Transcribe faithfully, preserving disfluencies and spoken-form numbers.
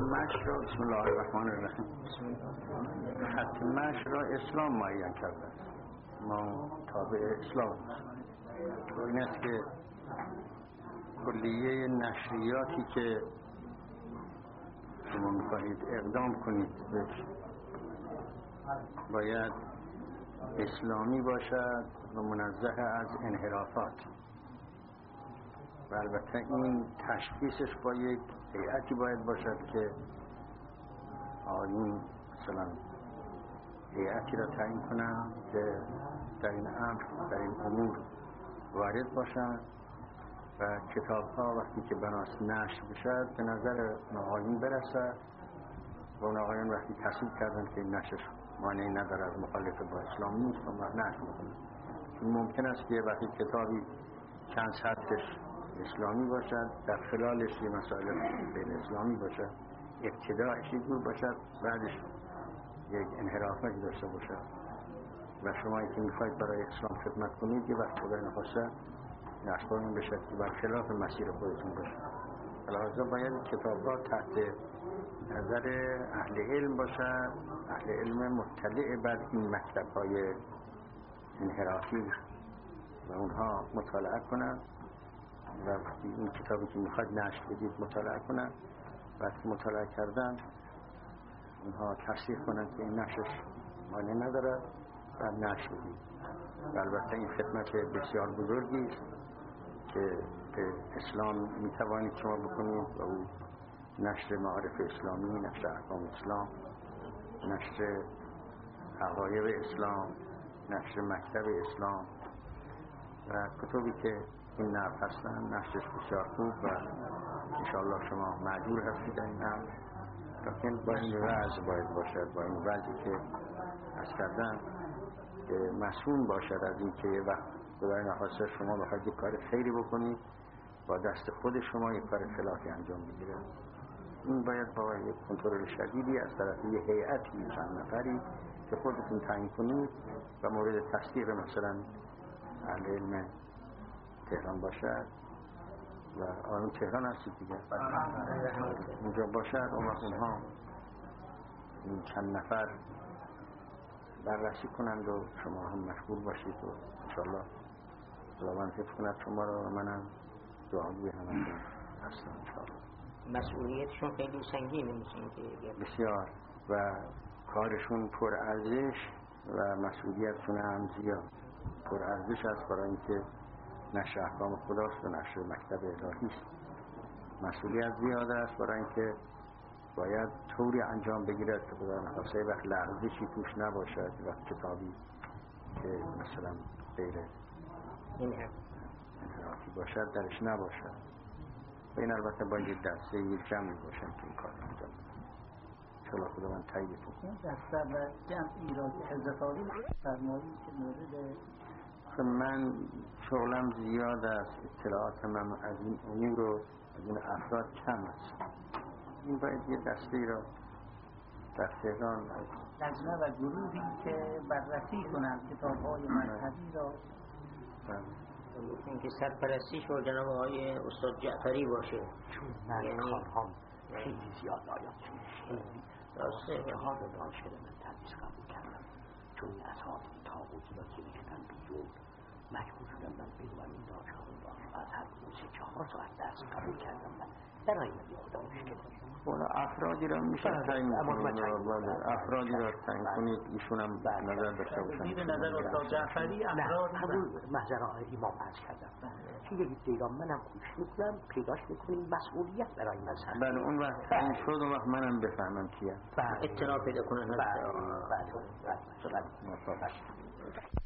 مشی را بسم الله الرحمن الرحیم خط مشی را اسلام معین کرده است. ما تابع اسلام این است که کلیه نشریاتی که شما می‌خواهید اقدام کنید باید اسلامی باشد و منزه از انحرافات و البته این تشخیصش با یک هیئتی باید باشد که آیین مثلا هیئتی را تعیین کنند که در این امر در این امور وارد باشند و کتاب ها وقتی که بناس نشر بشد به نظر آیین برسد و اون آقایان وقتی تصویب کردن که این نشر مانعی نداره از مخالف با اسلام نیست و نشر میکنه. چون ممکن است که وقتی کتابی چند سطرش اسلامی باشد در خلالش یه مسائل غیر اسلامی باشد، ابتداعش یک جور باشد بعدش یک انحرافی داشته باشد و شما که میخواید برای اسلام خدمت کنید یه وقت خدای نخواسته نشبانون بشد که بر خلاف مسیر خودتون باشد. لذا باید کتاب‌ها تحت نظر اهل علم باشد، اهل علم مطلع بر این مکتب‌های انحرافی و اونها مطالعه کنند و وقتی این کتابی که میخواید نشر بدید مطالعه کنند وقتی مطالعه کردن اونها تصدیق کنند که این نشرش مانع ندارد و نشر بدید. و البته این خدمت بسیار بزرگی است که به اسلام میتوانید شما بکنید و او نشر معارف اسلامی، نشر احکام اسلام، نشر حقایق اسلام، نشر مکتب اسلام و کتبی که این نوع هستن نشرش بسیار خوب و انشاءالله شما معجور هستید در این امر، لیکن با این وضع باید باشد، با این وضعی که از کردن که مسئول باشد از این که وقت خدای نخواسته شما بخواید یک کار خیری بکنید با دست خود شما یک کار خلافی انجام بگیره. این باید با یک کنترل شدیدی از طرف یک هیئتی چند نفری که خودتون تعیین کنید و مورد تصدیق مثلا اهل علم تهران باشد و آن تهران هستید دیگه اونجا باشد اون وقت اونها این چند نفر بررسی کنند و شما هم مشغول باشید و انشاءالله خداوند حفظ کند شما را و منم دعاگوی همه هستم انشاءالله. مسئولیتشون خیلی سنگینه میشین که بسیار و کارشون پر ارزش و مسئولیتشون هم زیاد پر ارزش است برای اینکه نشر احکام خداست و نشر مکتب الهی است. مسئولیت زیاد است برای اینکه باید طوری انجام بگیرد که خدا نخواسته وقت لغزشی توش نباشد و کتابی که مثلا غیر انحرافی باشد درش نباشد و این البته باید یک دسته یک جمعی باشد که این کار انجام بده. انشاءالله خداوند تایید کنه. این دسته و جمعی را که حضرت عالی فرمایید که مورد من شغلم زیاد است، اطلاعات من از این امور و از این افراد کم است. این باید یه دسته ای را در تهران لجنه و گروهی که بررسی کنند کتاب‌های مذهبی را اینکه سرپرستیش با جناب آقای استاد جعفری باشه چون من کارهام خیلی زیاد آیات خیلی راسته جهاد دانشگاه من تدریس قبول کردم چون این اصحاب تاغوتی را که میشدن بیرون مجبور شدم من بدونم این دانشگاه از هر سه چهار ساعت درس قبول کردم من در آینده خدا مشکل والا افرادی را میشه تعیین کنید افرادی را تعیین کنید ایشون هم نظر داشته باشن زیر نظر استاد جعفری افراد همون محضر امام عرض کردم چون یک دیگه منم خوش میکنم پیداش میکنیم مسئولیت برای مذهب بله اون وقت این شد اون وقت منم بفهمم کیه اطلاع پیدا کنن بله بله بله